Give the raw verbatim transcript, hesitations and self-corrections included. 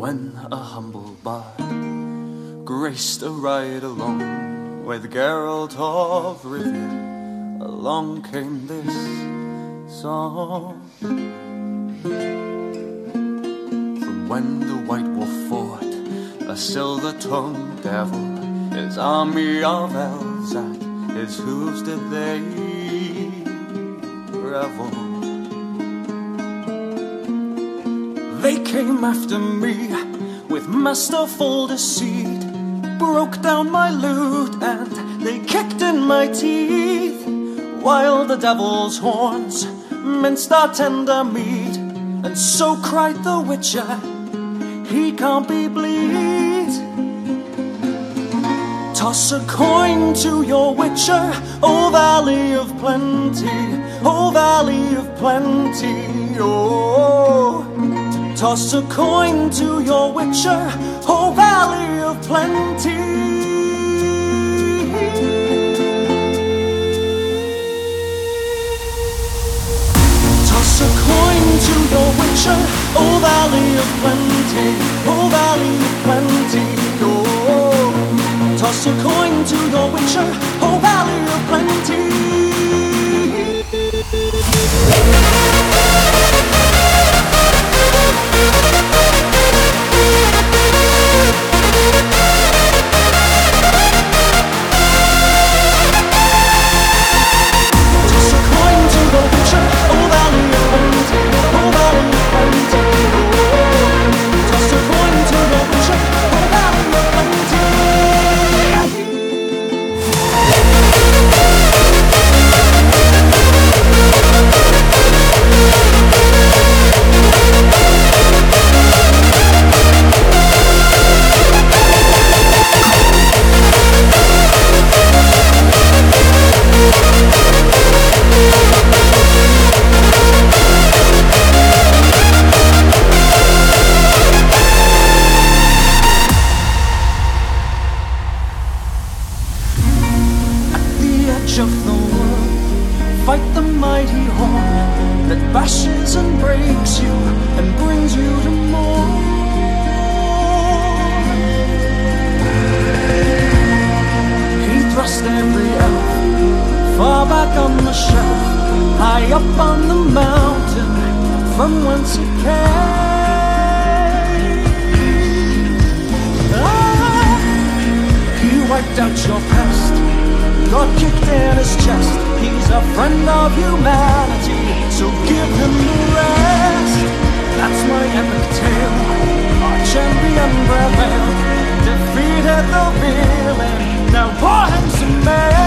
when a humble bard graced a ride along with Geralt of Rivia, along came this song. From when the White Wolf fought a silver-tongued devil, his army of elves at his hooves did they revel. They came after me with masterful deceit, broke down my lute and they kicked in my teeth, while the devil's horns minced our tender meat. And so cried the Witcher, he can't be bleed. Toss a coin to your Witcher, O Valley of Plenty, O Valley of Plenty, oh. Toss a coin to your Witcher, O Valley of Plenty. Toss a coin to your Witcher, O Valley of Plenty, O Valley of Plenty, oh. Toss a coin to your Witcher, O Valley of Plenty. Of the world, fight the mighty horn that bashes and breaks you and brings you to more. He thrust every elf far back on the shelf, high up on the mountain from whence it came. Ah, he wiped out your past, got kicked in his chest. He's a friend of humanity, so give him the rest. That's my epic tale. Our champion prevailed, defeated the villain. Now pour him some ale.